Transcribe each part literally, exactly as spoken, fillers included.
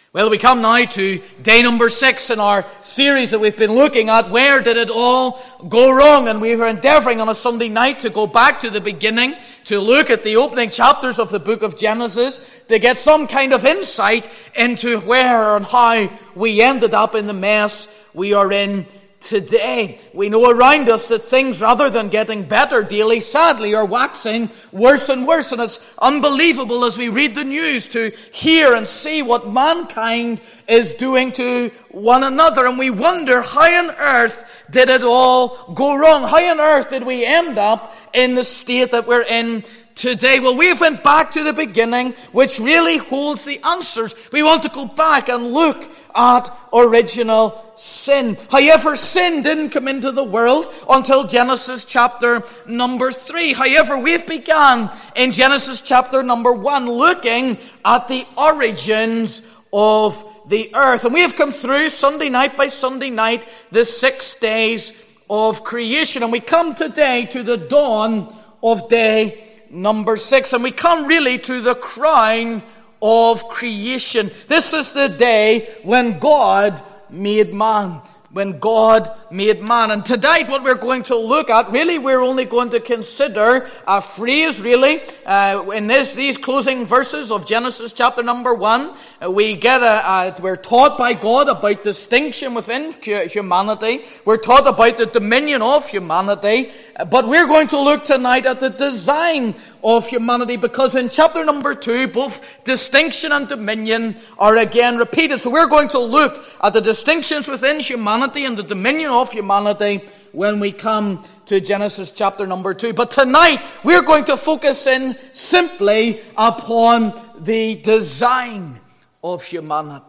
Well, we come now to day number six in our series that we've been looking at. Where did it all go wrong? And we were endeavoring on a Sunday night to go back to the beginning, to look at the opening chapters of the book of Genesis, to get some kind of insight into where and how we ended up in the mess we are in today. We know around us that things, rather than getting better daily, sadly are waxing worse and worse. And it's unbelievable as we read the news to hear and see what mankind is doing to one another. And we wonder, how on earth did it all go wrong? How on earth did we end up in the state that we're in today? Well, we went back to the beginning, which really holds the answers. We want to go back and look at original sin. However, sin didn't come into the world until Genesis chapter number three. However, we've begun in Genesis chapter number one looking at the origins of the earth. And we have come through Sunday night by Sunday night the six days of creation. And we come today to the dawn of day number six. And we come really to the crown of creation. This is the day when God made man. When God made man. And tonight what we're going to look at, really we're only going to consider a phrase really uh, in this these closing verses of Genesis chapter number one. Uh, we get a, a we're taught by God about distinction within humanity. We're taught about the dominion of humanity. Uh, but we're going to look tonight at the design of humanity, because in chapter number two, both distinction and dominion are again repeated. So we're going to look at the distinctions within humanity and the dominion of humanity when we come to Genesis chapter number two. But tonight, we're going to focus in simply upon the design of humanity.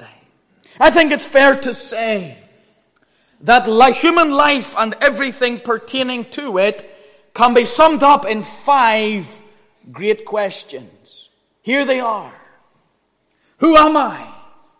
I think it's fair to say that life, human life and everything pertaining to it can be summed up in five great questions. Here they are. Who am I?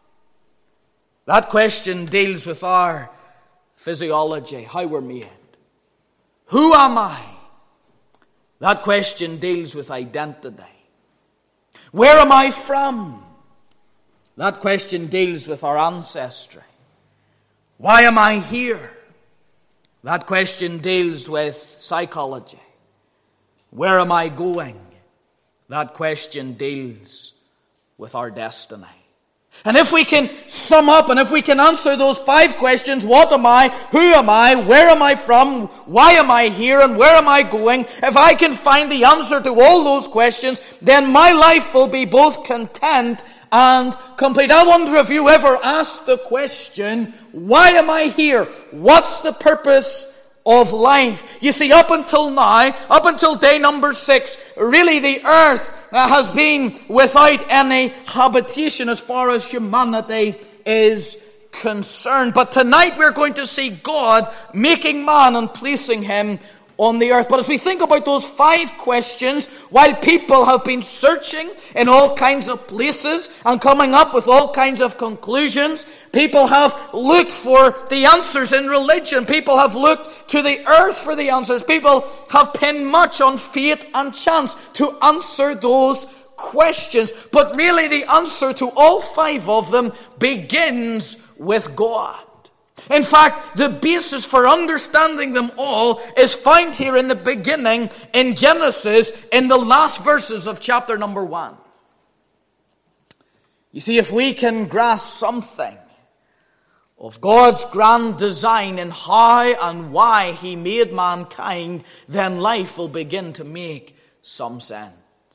That question deals with our physiology, how we're made. Who am I? That question deals with identity. Where am I from? That question deals with our ancestry. Why am I here? That question deals with psychology. Where am I going? That question deals with our destiny. And if we can sum up and if we can answer those five questions, what am I, who am I, where am I from, why am I here, and where am I going, if I can find the answer to all those questions, then my life will be both content and complete. I wonder if you ever asked the question, why am I here? What's the purpose of life? You see, up until now, up until day number six, really the earth uh, has been without any habitation as far as humanity is concerned. But tonight we're going to see God making man and placing him on the earth. But as we think about those five questions, while people have been searching in all kinds of places and coming up with all kinds of conclusions, people have looked for the answers in religion. People have looked to the earth for the answers. People have pinned much on fate and chance to answer those questions. But really the answer to all five of them begins with God. In fact, the basis for understanding them all is found here in the beginning in Genesis, in the last verses of chapter number one. You see, if we can grasp something of God's grand design and how and why he made mankind, then life will begin to make some sense.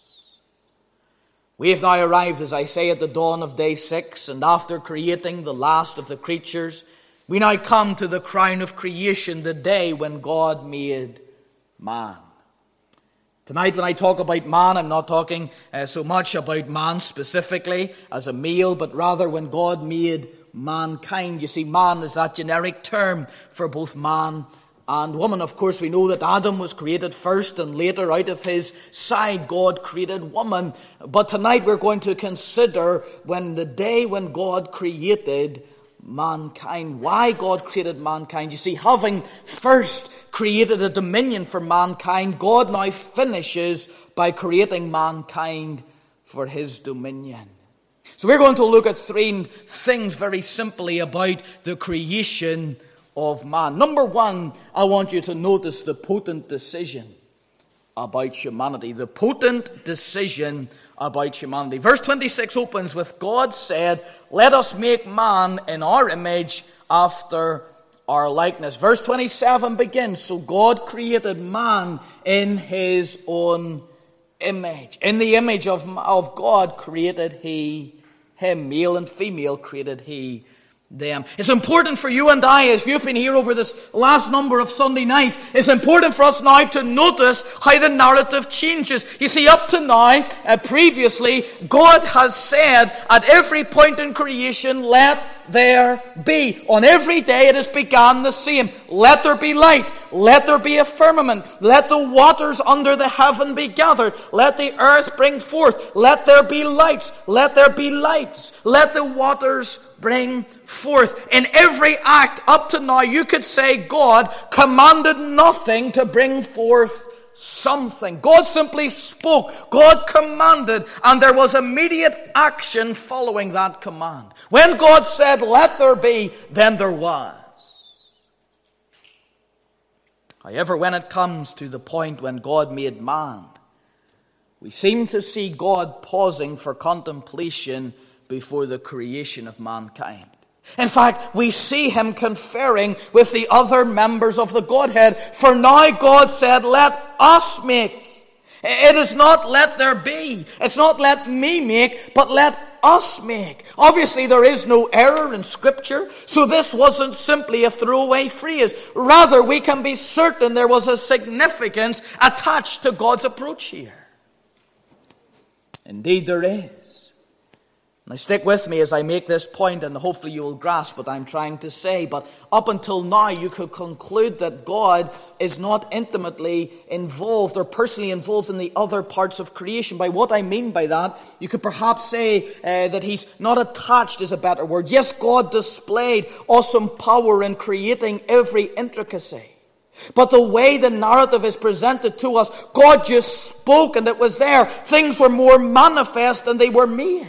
We have now arrived, as I say, at the dawn of day six, and after creating the last of the creatures, we now come to the crown of creation, the day when God made man. Tonight when I talk about man, I'm not talking uh, so much about man specifically as a male, but rather when God made mankind. You see, man is that generic term for both man and woman. Of course, we know that Adam was created first, and later out of his side God created woman. But tonight we're going to consider when the day when God created mankind. Why God created mankind. You see, having first created a dominion for mankind, God now finishes by creating mankind for his dominion. So we're going to look at three things very simply about the creation of man. Number one, I want you to notice the potent decision about humanity. The potent decision about humanity. Verse twenty-six opens with, God said, let us make man in our image after our likeness. Verse twenty-seven begins, so God created man in his own image. In the image of, of God created he him. Male and female created he them. It's important for you and I, as you've been here over this last number of Sunday nights, it's important for us now to notice how the narrative changes. You see, up to now, uh, previously, God has said at every point in creation, let there be. On every day it has begun the same. Let there be light. Let there be a firmament. Let the waters under the heaven be gathered. Let the earth bring forth. Let there be lights. Let there be lights. Let the waters bring forth. In every act up to now, you could say God commanded nothing to bring forth something. God simply spoke. God commanded, and there was immediate action following that command. When God said, let there be, then there was. However, when it comes to the point when God made man, we seem to see God pausing for contemplation before the creation of mankind. In fact, we see him conferring with the other members of the Godhead. For now God said, let us make. It is not let there be. It's not let me make, but let us make. Obviously there is no error in Scripture, so this wasn't simply a throwaway phrase. Rather, we can be certain there was a significance attached to God's approach here. Indeed there is. Now stick with me as I make this point, and hopefully you will grasp what I'm trying to say. But up until now you could conclude that God is not intimately involved or personally involved in the other parts of creation. By what I mean by that, you could perhaps say uh, that he's not attached is a better word. Yes, God displayed awesome power in creating every intricacy. But the way the narrative is presented to us, God just spoke and it was there. Things were more manifest than they were made.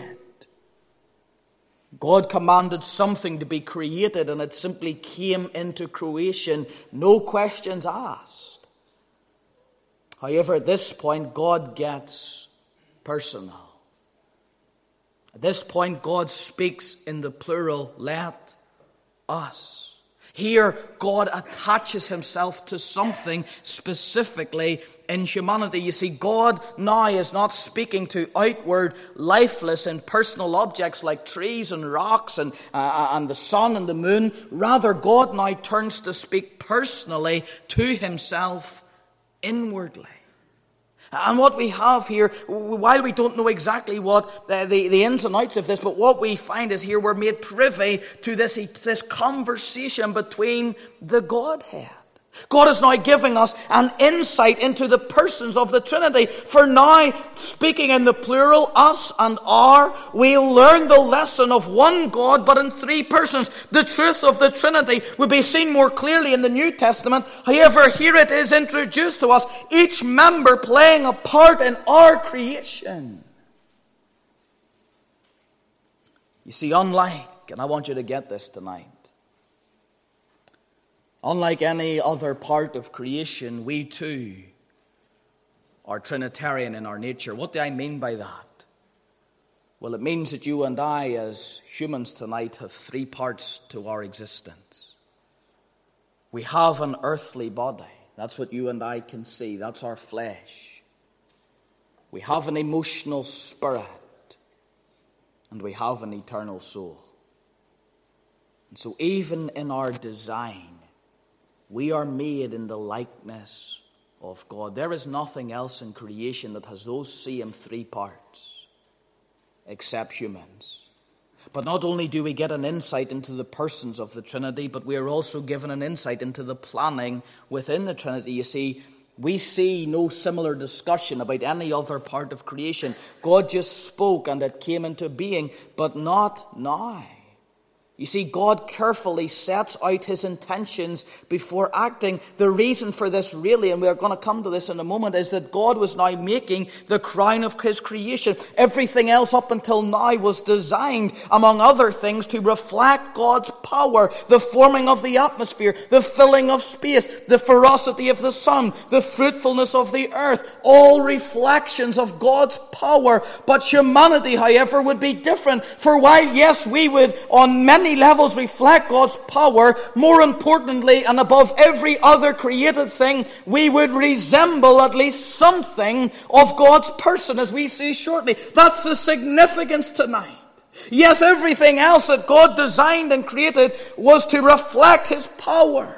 God commanded something to be created, and it simply came into creation, no questions asked. However, at this point, God gets personal. At this point, God speaks in the plural, let us. Here, God attaches himself to something specifically in humanity. You see, God now is not speaking to outward, lifeless and personal objects like trees and rocks and, uh, and the sun and the moon. Rather, God now turns to speak personally to himself inwardly. And what we have here, while we don't know exactly what the, the, the ins and outs of this, but what we find is here we're made privy to this, this conversation between the Godhead. God is now giving us an insight into the persons of the Trinity. For now, speaking in the plural, us and our, we'll learn the lesson of one God, but in three persons. The truth of the Trinity will be seen more clearly in the New Testament. However, here it is introduced to us, each member playing a part in our creation. You see, unlike, and I want you to get this tonight, unlike any other part of creation, we too are Trinitarian in our nature. What do I mean by that? Well, it means that you and I as humans tonight have three parts to our existence. We have an earthly body. That's what you and I can see. That's our flesh. We have an emotional spirit. And we have an eternal soul. And so even in our design, we are made in the likeness of God. There is nothing else in creation that has those same three parts except humans. But not only do we get an insight into the persons of the Trinity, but we are also given an insight into the planning within the Trinity. You see, we see no similar discussion about any other part of creation. God just spoke and it came into being, but not now. You see, God carefully sets out his intentions before acting. The reason for this really, and we're going to come to this in a moment, is that God was now making the crown of his creation. Everything else up until now was designed, among other things, to reflect God's power. The forming of the atmosphere, the filling of space, the ferocity of the sun, the fruitfulness of the earth, all reflections of God's power. But humanity, however, would be different. For while, yes, we would on many levels reflect God's power, more importantly and above every other created thing, we would resemble at least something of God's person, as we see shortly. That's the significance tonight. Yes, everything else that God designed and created was to reflect his power.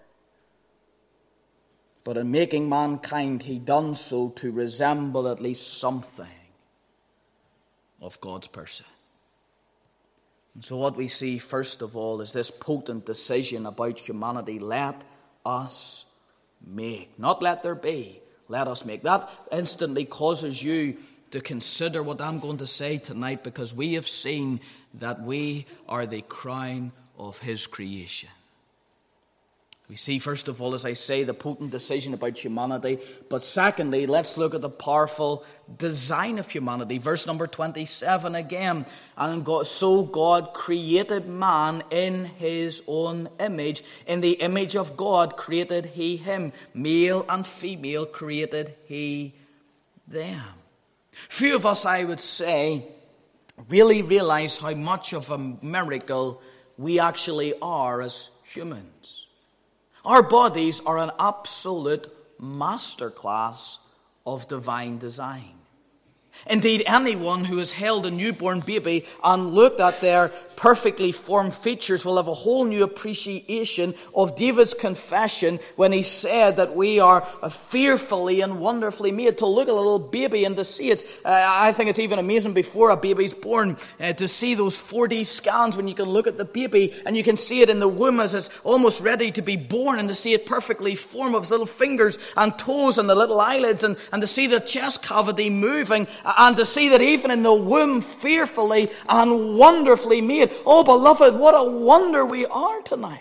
But in making mankind, he done so to resemble at least something of God's person. And so what we see, first of all, is this potent decision about humanity. Let us make. Not let there be. Let us make. That instantly causes you to consider what I'm going to say tonight, because we have seen that we are the crown of his creation. We see, first of all, as I say, the potent decision about humanity. But secondly, let's look at the powerful design of humanity. Verse number twenty-seven again. And God, so God created man in his own image. In the image of God created he him. Male and female created he them. Few of us, I would say, really realize how much of a miracle we actually are as humans. Our bodies are an absolute masterclass of divine design. Indeed, anyone who has held a newborn baby and looked at their perfectly formed features will have a whole new appreciation of David's confession when he said that we are fearfully and wonderfully made. To look at a little baby and to see it, uh, I think it's even amazing before a baby's born, uh, to see those four D scans when you can look at the baby and you can see it in the womb as it's almost ready to be born, and to see it perfectly formed with its little fingers and toes and the little eyelids, and, and to see the chest cavity moving, and to see that even in the womb, fearfully and wonderfully made. Oh, beloved, what a wonder we are tonight.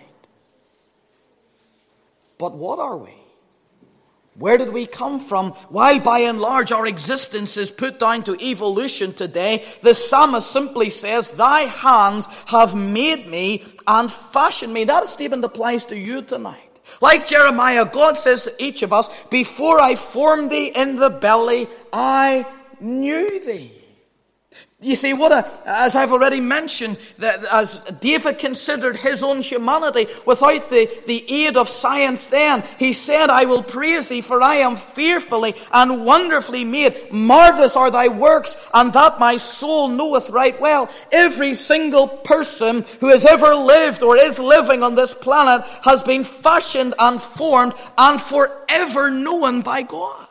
But what are we? Where did we come from? While by and large our existence is put down to evolution today, the psalmist simply says, thy hands have made me and fashioned me. That statement applies to you tonight. Like Jeremiah, God says to each of us, before I formed thee in the belly, I knew thee. You see, what a, as I've already mentioned, that as David considered his own humanity, without the, the aid of science then, he said, I will praise thee, for I am fearfully and wonderfully made. Marvelous are thy works, and that my soul knoweth right well. Every single person who has ever lived or is living on this planet has been fashioned and formed and forever known by God.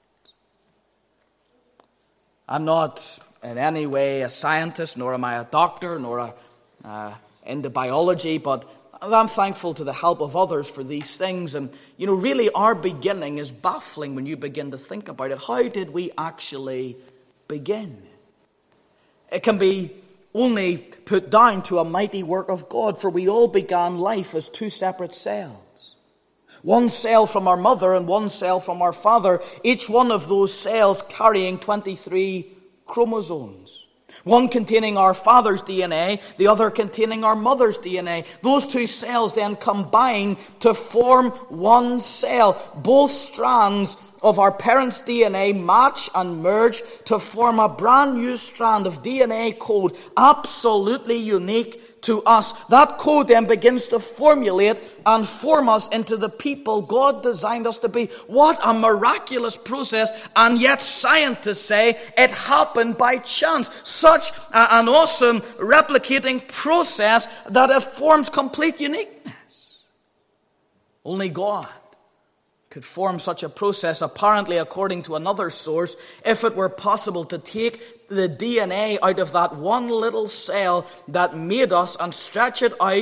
I'm not in any way a scientist, nor am I a doctor, nor a, uh, into biology, but I'm thankful to the help of others for these things. And, you know, really our beginning is baffling when you begin to think about it. How did we actually begin? It can be only put down to a mighty work of God, for we all began life as two separate cells. One cell from our mother and one cell from our father, each one of those cells carrying twenty-three chromosomes. One containing our father's D N A, the other containing our mother's D N A. Those two cells then combine to form one cell. Both strands of our parents' D N A match and merge to form a brand new strand of D N A code, absolutely unique to us. That code then begins to formulate and form us into the people God designed us to be. What a miraculous process, and yet scientists say it happened by chance. Such a, an awesome replicating process that it forms complete uniqueness. Only God could form such a process, apparently according to another source, if it were possible to take the D N A out of that one little cell that made us and stretch it out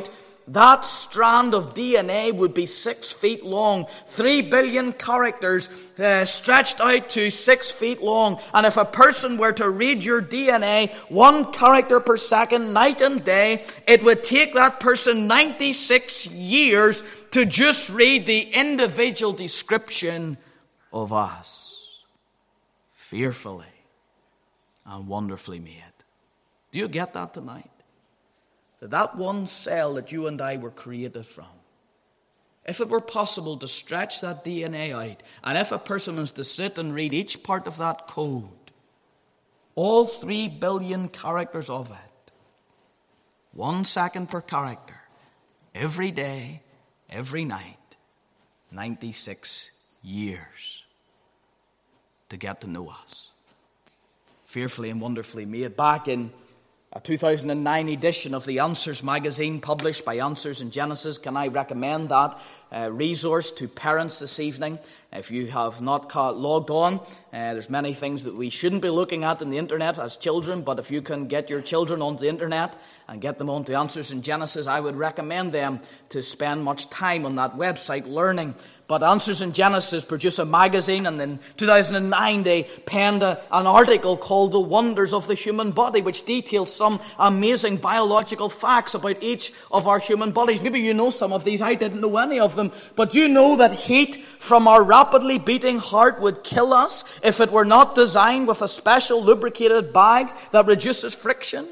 that strand of D N A would be six feet long. Three billion characters uh, stretched out to six feet long. And if a person were to read your D N A, one character per second, night and day, it would take that person ninety-six years to just read the individual description of us. Fearfully and wonderfully made. Do you get that tonight? That that one cell that you and I were created from, if it were possible to stretch that D N A out, and if a person was to sit and read each part of that code, all three billion characters of it, one second per character, every day, every night, ninety-six years to get to know us. Fearfully and wonderfully made. Back in a two thousand nine edition of the Answers magazine, published by Answers in Genesis. Can I recommend that uh, resource to parents this evening? If you have not logged on, uh, there's many things that we shouldn't be looking at in the internet as children, but if you can get your children onto the internet and get them onto Answers in Genesis, I would recommend them to spend much time on that website learning. But Answers in Genesis produce a magazine, and in two thousand nine they penned a, an article called The Wonders of the Human Body, which details some amazing biological facts about each of our human bodies. Maybe you know some of these, I didn't know any of them. But do you know that heat from our rapidly beating heart would kill us if it were not designed with a special lubricated bag that reduces friction?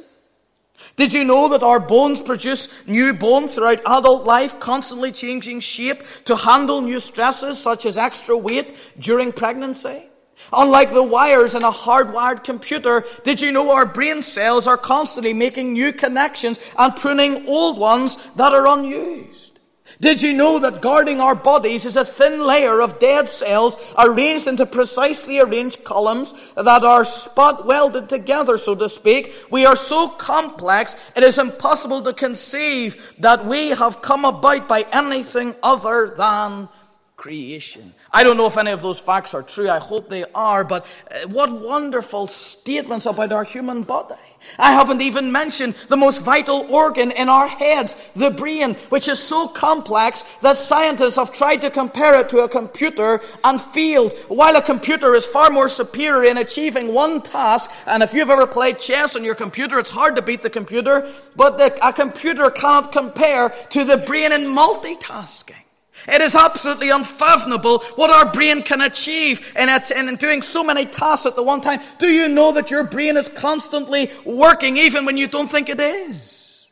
Did you know that our bones produce new bone throughout adult life, constantly changing shape to handle new stresses such as extra weight during pregnancy? Unlike the wires in a hardwired computer, did you know our brain cells are constantly making new connections and pruning old ones that are unused? Did you know that guarding our bodies is a thin layer of dead cells arranged into precisely arranged columns that are spot welded together, so to speak? We are so complex, it is impossible to conceive that we have come about by anything other than creation. I don't know if any of those facts are true. I hope they are. But what wonderful statements about our human body. I haven't even mentioned the most vital organ in our heads, the brain, which is so complex that scientists have tried to compare it to a computer and failed. While a computer is far more superior in achieving one task, and if you've ever played chess on your computer, it's hard to beat the computer, but the, a computer cannot compare to the brain in multitasking. It is absolutely unfathomable what our brain can achieve in, it, in doing so many tasks at the one time. Do you know that your brain is constantly working even when you don't think it is?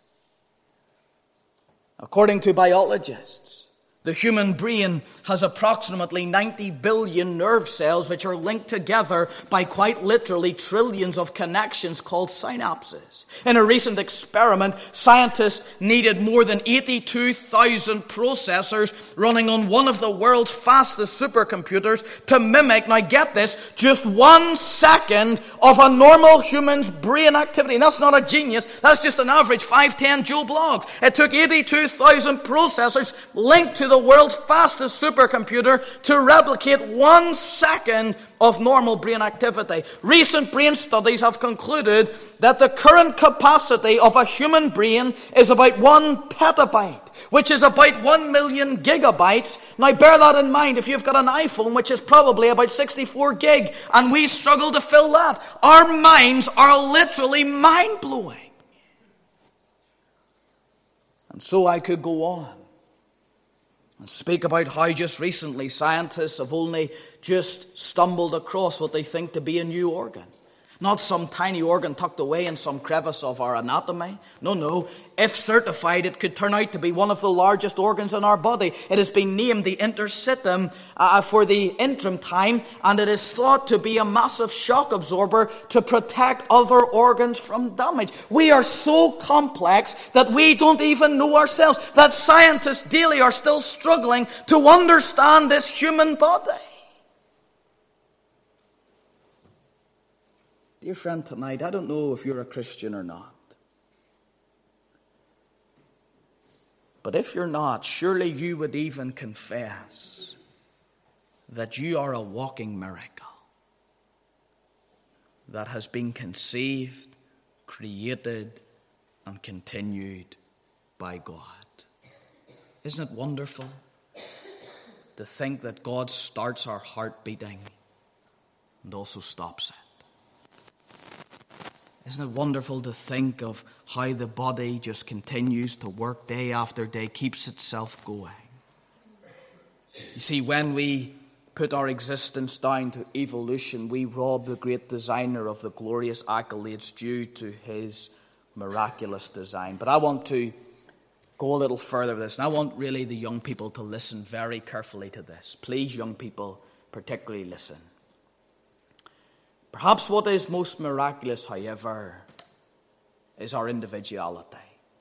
According to biologists, the human brain has approximately ninety billion nerve cells which are linked together by quite literally trillions of connections called synapses. In a recent experiment, scientists needed more than eighty-two thousand processors running on one of the world's fastest supercomputers to mimic, now get this, just one second of a normal human's brain activity. And that's not a genius, that's just an average five ten Joe Bloggs. It took eighty-two thousand processors linked to the world's fastest supercomputer to replicate one second of normal brain activity. Recent brain studies have concluded that the current capacity of a human brain is about one petabyte, which is about one million gigabytes. Now bear that in mind if you've got an iPhone, which is probably about sixty-four gig, and we struggle to fill that. Our minds are literally mind-blowing. And so I could go on and speak about how just recently scientists have only just stumbled across what they think to be a new organ. Not some tiny organ tucked away in some crevice of our anatomy. No, no. If certified, it could turn out to be one of the largest organs in our body. It has been named the interstitum uh, for the interim time, and it is thought to be a massive shock absorber to protect other organs from damage. We are so complex that we don't even know ourselves, that scientists daily are still struggling to understand this human body. Dear friend, tonight, I don't know if you're a Christian or not. But if you're not, surely you would even confess that you are a walking miracle that has been conceived, created, and continued by God. Isn't it wonderful to think that God starts our heart beating and also stops it? Isn't it wonderful to think of how the body just continues to work day after day, keeps itself going? You see, when we put our existence down to evolution, we rob the great designer of the glorious accolades due to his miraculous design. But I want to go a little further with this, and I want really the young people to listen very carefully to this. Please, young people, particularly listen. Perhaps what is most miraculous, however, is our individuality.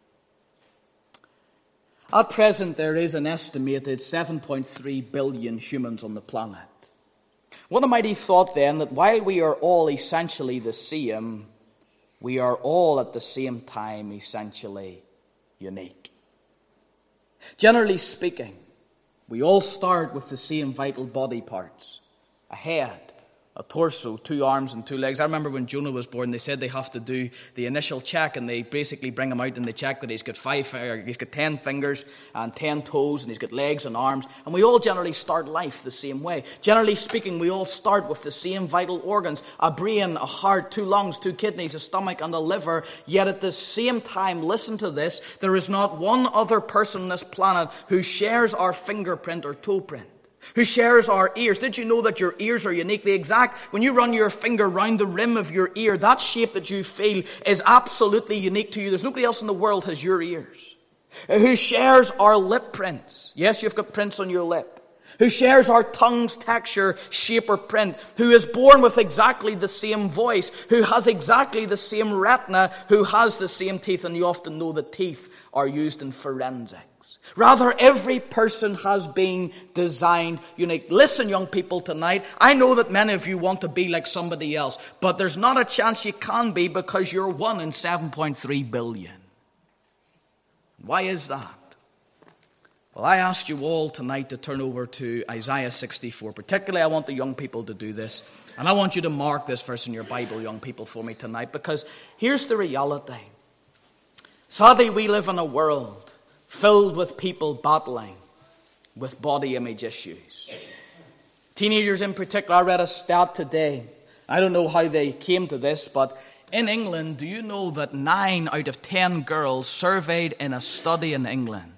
At present, there is an estimated seven point three billion humans on the planet. What a mighty thought, then, that while we are all essentially the same, we are all at the same time essentially unique. Generally speaking, we all start with the same vital body parts: a head, a torso, two arms and two legs. I remember when Jonah was born, they said they have to do the initial check, and they basically bring him out and they check that he's got five, or he's got ten fingers and ten toes, and he's got legs and arms. And we all generally start life the same way. Generally speaking, we all start with the same vital organs: a brain, a heart, two lungs, two kidneys, a stomach and a liver. Yet at the same time, listen to this, there is not one other person on this planet who shares our fingerprint or toe print, who shares our ears. Did you know that your ears are unique? The exact, when you run your finger round the rim of your ear, that shape that you feel is absolutely unique to you. There's nobody else in the world has your ears. Who shares our lip prints? Yes, you've got prints on your lip. Who shares our tongue's texture, shape, or print? Who is born with exactly the same voice? Who has exactly the same retina? Who has the same teeth? And you often know that teeth are used in forensics. Rather, every person has been designed unique. Listen, young people, tonight, I know that many of you want to be like somebody else, but there's not a chance you can be, because you're one in seven point three billion. Why is that? Well, I asked you all tonight to turn over to Isaiah sixty-four. Particularly, I want the young people to do this, and I want you to mark this verse in your Bible, young people, for me tonight, because here's the reality. Sadly, we live in a world filled with people battling with body image issues. Teenagers in particular. I read a stat today. I don't know how they came to this, but in England, do you know that nine out of ten girls surveyed in a study in England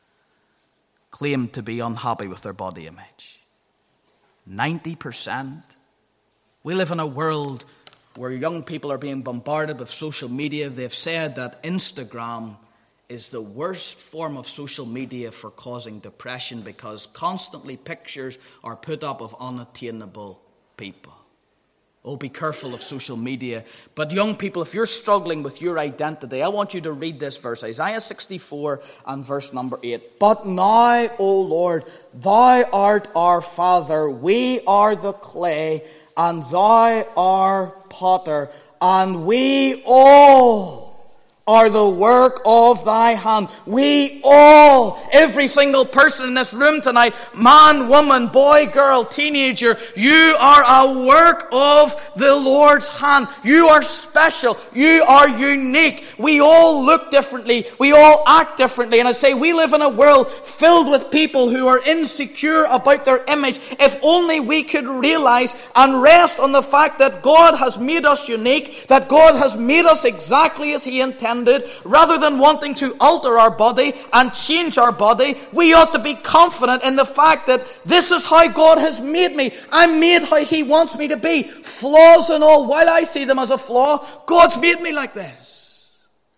claimed to be unhappy with their body image? ninety percent. We live in a world where young people are being bombarded with social media. They've said that Instagram is the worst form of social media for causing depression, because constantly pictures are put up of unattainable people. Oh, be careful of social media. But young people, if you're struggling with your identity, I want you to read this verse, Isaiah sixty-four and verse number eight. But now, O Lord, thou art our Father, we are the clay, and thou art potter, and we all are the work of thy hand. We all, every single person in this room tonight, man, woman, boy, girl, teenager, you are a work of the Lord's hand. You are special. You are unique. We all look differently. We all act differently. And I say we live in a world filled with people who are insecure about their image. If only we could realize and rest on the fact that God has made us unique, that God has made us exactly as He intended. Rather than wanting to alter our body and change our body, we ought to be confident in the fact that this is how God has made me. I'm made how He wants me to be. Flaws and all, while I see them as a flaw, God's made me like this.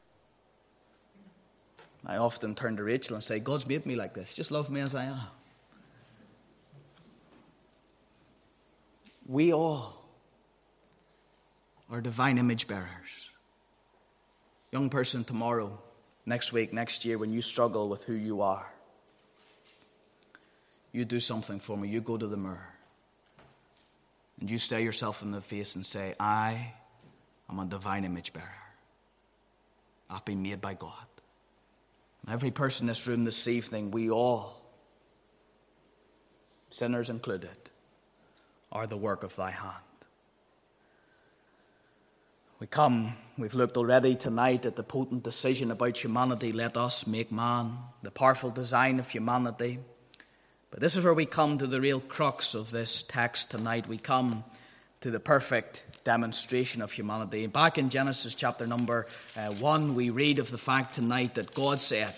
I often turn to Rachel and say, God's made me like this. Just love me as I am. We all are divine image bearers. Young person, tomorrow, next week, next year, when you struggle with who you are, you do something for me. You go to the mirror and you stare yourself in the face and say, I am a divine image bearer. I've been made by God. And every person in this room this evening, we all, sinners included, are the work of thy hand. We come, we've looked already tonight at the potent decision about humanity. Let us make man, the powerful design of humanity. But this is where we come to the real crux of this text tonight. We come to the perfect demonstration of humanity. Back in Genesis chapter number uh, one, we read of the fact tonight that God said,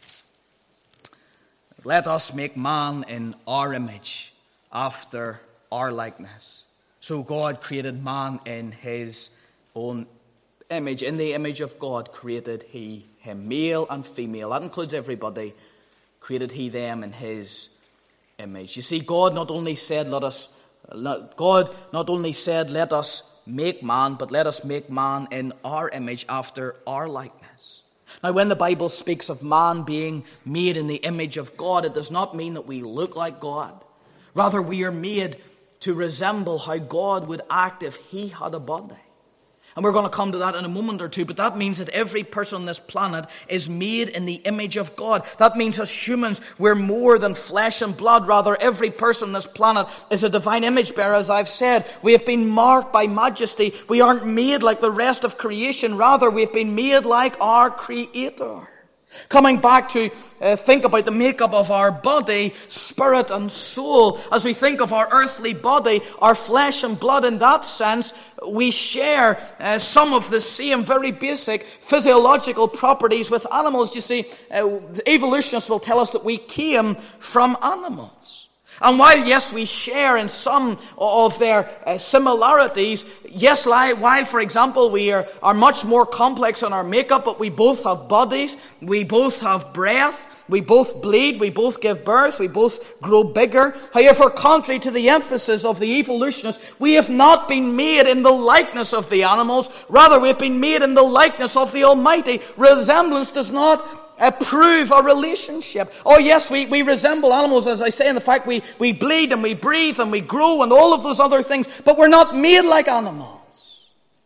let us make man in our image, after our likeness. So God created man in his own image. In the image of God created he him, male and female. That includes everybody. Created he them in his image. You see, God not only said, let us, God not only said, let us make man, but let us make man in our image, after our likeness. Now, when the Bible speaks of man being made in the image of God, it does not mean that we look like God. Rather, we are made to resemble how God would act if he had a body. And we're going to come to that in a moment or two, but that means that every person on this planet is made in the image of God. That means as humans, we're more than flesh and blood. Rather, every person on this planet is a divine image bearer, as I've said. We have been marked by majesty. We aren't made like the rest of creation. Rather, we've been made like our Creator. Coming back to uh, think about the makeup of our body, spirit and soul. As we think of our earthly body, our flesh and blood, in that sense, we share uh, some of the same very basic physiological properties with animals. You see, uh, evolutionists will tell us that we came from animals. And while, yes, we share in some of their uh, similarities, yes, while, for example, we are, are much more complex in our makeup, but we both have bodies, we both have breath, we both bleed, we both give birth, we both grow bigger. However, contrary to the emphasis of the evolutionists, we have not been made in the likeness of the animals. Rather, we have been made in the likeness of the Almighty. Resemblance does not prove a relationship. Oh yes, we, we resemble animals, as I say, in the fact we, we bleed and we breathe and we grow and all of those other things, but we're not made like animals.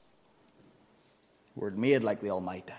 We're made like the Almighty.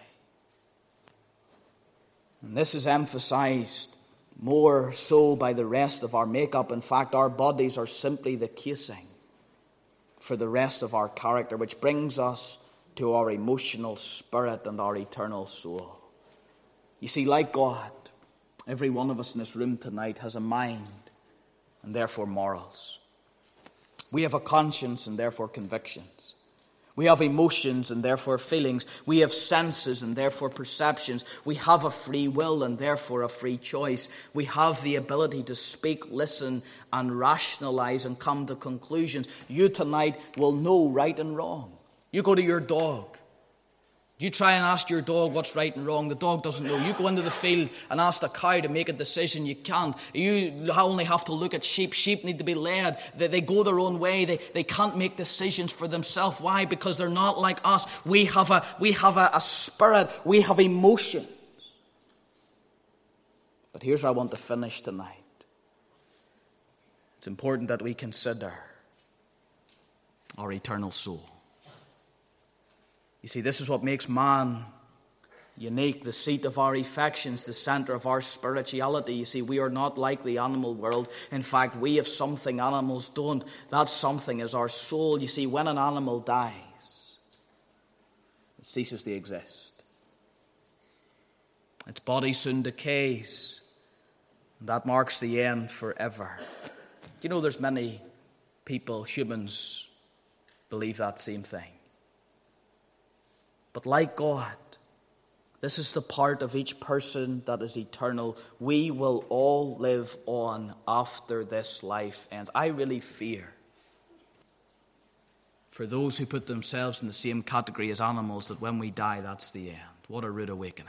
And this is emphasized more so by the rest of our makeup. In fact, our bodies are simply the casing for the rest of our character, which brings us to our emotional spirit and our eternal soul. You see, like God, every one of us in this room tonight has a mind and therefore morals. We have a conscience and therefore convictions. We have emotions and therefore feelings. We have senses and therefore perceptions. We have a free will and therefore a free choice. We have the ability to speak, listen, and rationalize and come to conclusions. You tonight will know right and wrong. You go to your dog. You try and ask your dog what's right and wrong. The dog doesn't know. You go into the field and ask a cow to make a decision. You can't. You only have to look at sheep. Sheep need to be led. They, they go their own way. They, they can't make decisions for themselves. Why? Because they're not like us. We have a, we have a, a spirit. We have emotions. But here's where I want to finish tonight. It's important that we consider our eternal soul. You see, this is what makes man unique, the seat of our affections, the center of our spirituality. You see, we are not like the animal world. In fact, we have something animals don't. That something is our soul. You see, when an animal dies, it ceases to exist. Its body soon decays, and that marks the end forever. You know, there's many people, humans, believe that same thing. But like God, this is the part of each person that is eternal. We will all live on after this life ends. I really fear for those who put themselves in the same category as animals that when we die, that's the end. What a rude awakening.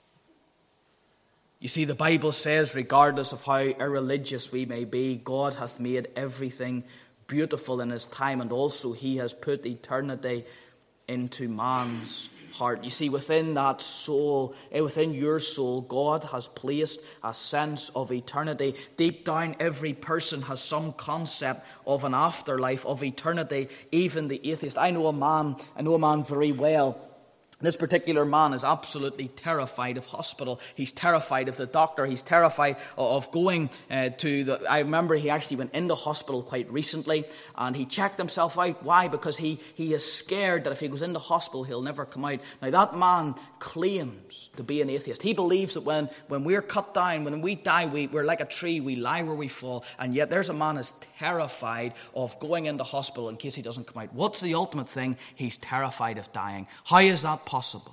You see, the Bible says, regardless of how irreligious we may be, God hath made everything beautiful in his time, and also he has put eternity into man's heart. You see, within that soul, within your soul, God has placed a sense of eternity. Deep down, every person has some concept of an afterlife, of eternity, even the atheist. I know a man, I know a man very well. This particular man is absolutely terrified of hospital. He's terrified of the doctor. He's terrified of going uh, to the... I remember he actually went into hospital quite recently, and he checked himself out. Why? Because he, he is scared that if he goes into hospital, he'll never come out. Now, that man claims to be an atheist. He believes that when, when we're cut down, when we die, we, we're like a tree. We lie where we fall. And yet there's a man who's terrified of going into hospital in case he doesn't come out. What's the ultimate thing? He's terrified of dying. How is that possible?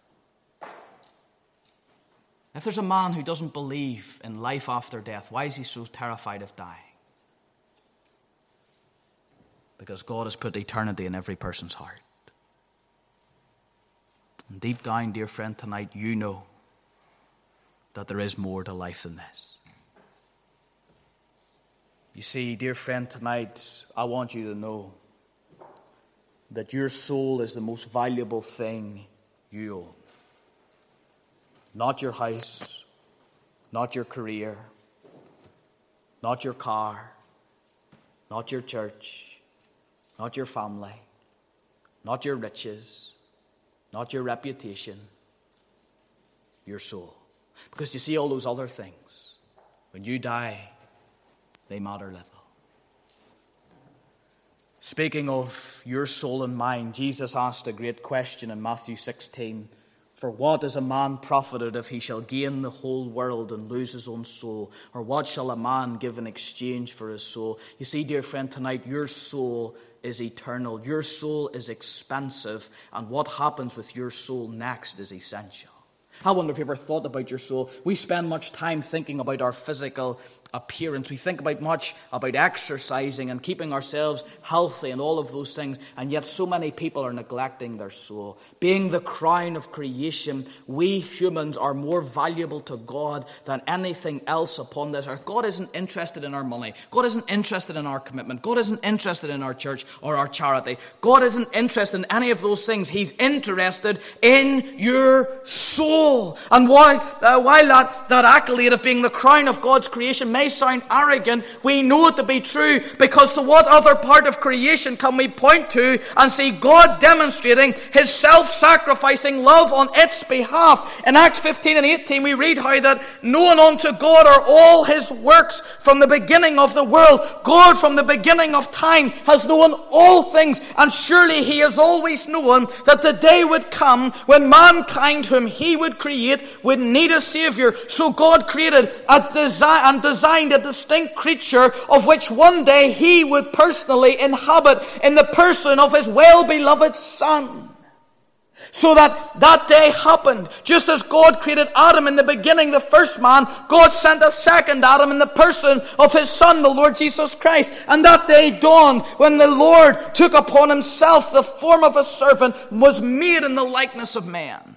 If there's a man who doesn't believe in life after death, why is he so terrified of dying? Because God has put eternity in every person's heart. And deep down, dear friend, tonight you know that there is more to life than this. You see, dear friend, tonight I want you to know that your soul is the most valuable thing you own. Not your house, not your career, not your car, not your church, not your family, not your riches, not your reputation, your soul. Because you see, all those other things, when you die, they matter little. Speaking of your soul and mind, Jesus asked a great question in Matthew sixteen. For what is a man profited if he shall gain the whole world and lose his own soul? Or what shall a man give in exchange for his soul? You see, dear friend, tonight your soul is eternal. Your soul is expensive. And what happens with your soul next is essential. I wonder if you ever thought about your soul. We spend much time thinking about our physical appearance. We think about much about exercising and keeping ourselves healthy and all of those things, and yet so many people are neglecting their soul. Being the crown of creation, we humans are more valuable to God than anything else upon this earth. God isn't interested in our money. God isn't interested in our commitment. God isn't interested in our church or our charity. God isn't interested in any of those things. He's interested in your soul. And while, uh, while that, that accolade of being the crown of God's creation may sound arrogant, we know it to be true, because to what other part of creation can we point to and see God demonstrating his self-sacrificing love on its behalf? In Acts fifteen and eighteen we read how that known unto God are all his works from the beginning of the world. God from the beginning of time has known all things, and surely he has always known that the day would come when mankind whom he would create would need a Savior. So God created a design and designed a distinct creature of which one day he would personally inhabit in the person of his well-beloved Son. So that that day happened. Just as God created Adam in the beginning, the first man, God sent a second Adam in the person of his Son, the Lord Jesus Christ. And that day dawned when the Lord took upon himself the form of a servant and was made in the likeness of man.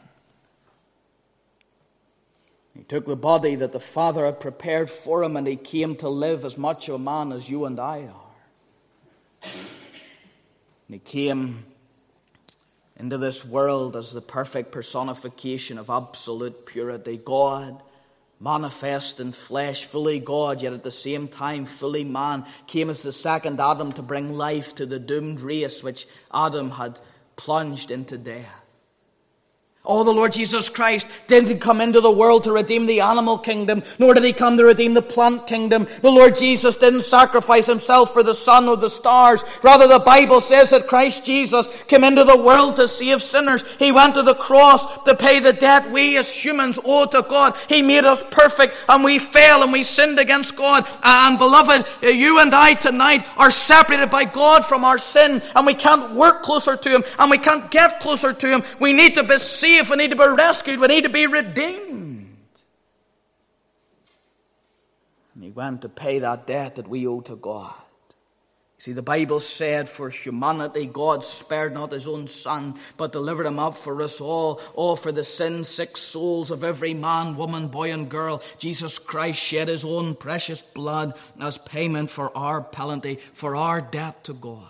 He took the body that the Father had prepared for him, and he came to live as much a man as you and I are. And he came into this world as the perfect personification of absolute purity. God, manifest in flesh, fully God, yet at the same time fully man, came as the second Adam to bring life to the doomed race which Adam had plunged into death. Oh, the Lord Jesus Christ didn't come into the world to redeem the animal kingdom, nor did he come to redeem the plant kingdom. The Lord Jesus didn't sacrifice himself for the sun or the stars. Rather, the Bible says that Christ Jesus came into the world to save sinners. He went to the cross to pay the debt we as humans owe to God. He made us perfect, and we fell and we sinned against God. And beloved, you and I tonight are separated by God from our sin, and we can't work closer to him, and we can't get closer to him. We need to be saved. We need to be rescued. We need to be redeemed. And he went to pay that debt that we owe to God. You see, the Bible said for humanity, God spared not his own Son, but delivered him up for us all, all for the sin-sick souls of every man, woman, boy, and girl. Jesus Christ shed his own precious blood as payment for our penalty, for our debt to God.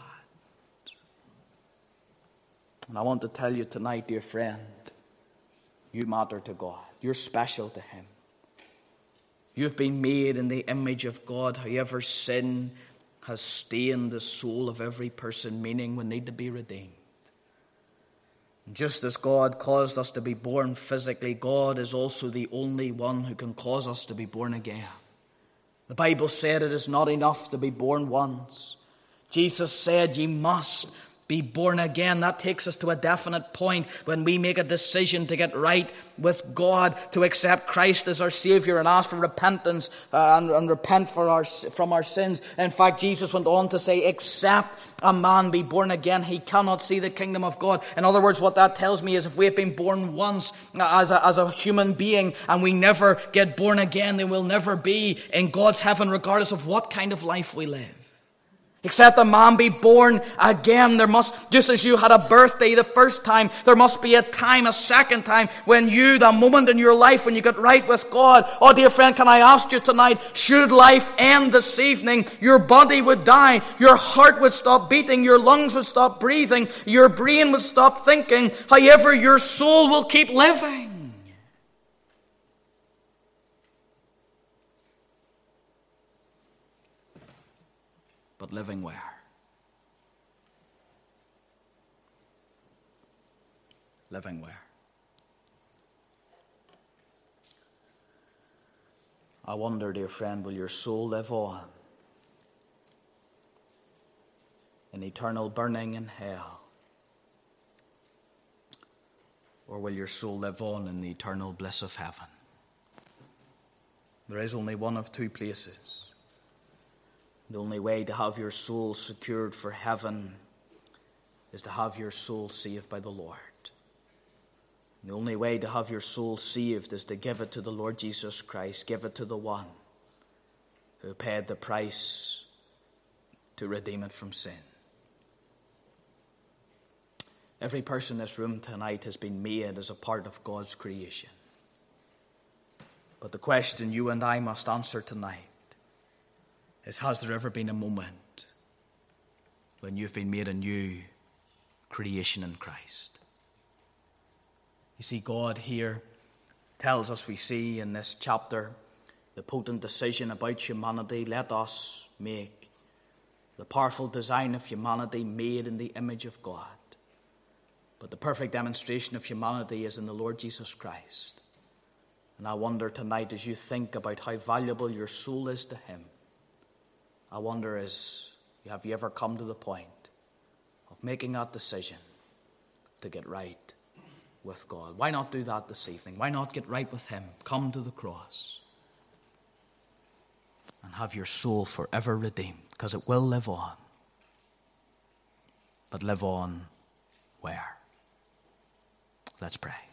And I want to tell you tonight, dear friend, you matter to God. You're special to him. You've been made in the image of God. However, sin has stained the soul of every person, meaning we need to be redeemed. Just as God caused us to be born physically, God is also the only one who can cause us to be born again. The Bible said it is not enough to be born once. Jesus said, "Ye must be born again." That takes us to a definite point when we make a decision to get right with God, to accept Christ as our Savior and ask for repentance uh, and, and repent for our, from our sins. In fact, Jesus went on to say, except a man be born again, he cannot see the kingdom of God. In other words, what that tells me is if we have been born once as a, as a human being and we never get born again, then we'll never be in God's heaven regardless of what kind of life we live. Except a man be born again, there must, just as you had a birthday the first time, there must be a time, a second time, when you, the moment in your life when you get right with God. Oh, dear friend, can I ask you tonight, should life end this evening, your body would die, your heart would stop beating, your lungs would stop breathing, your brain would stop thinking. However, your soul will keep living. But living where? Living where? I wonder, dear friend, will your soul live on in eternal burning in hell? Or will your soul live on in the eternal bliss of heaven? There is only one of two places. The only way to have your soul secured for heaven is to have your soul saved by the Lord. The only way to have your soul saved is to give it to the Lord Jesus Christ. Give it to the one who paid the price to redeem it from sin. Every person in this room tonight has been made as a part of God's creation. But the question you and I must answer tonight is, has there ever been a moment when you've been made a new creation in Christ? You see, God here tells us, we see in this chapter, the potent decision about humanity. Let us make the powerful design of humanity made in the image of God. But the perfect demonstration of humanity is in the Lord Jesus Christ. And I wonder tonight, as you think about how valuable your soul is to him, I wonder, is, have you ever come to the point of making that decision to get right with God? Why not do that this evening? Why not get right with him? Come to the cross and have your soul forever redeemed, because it will live on. But live on where? Let's pray.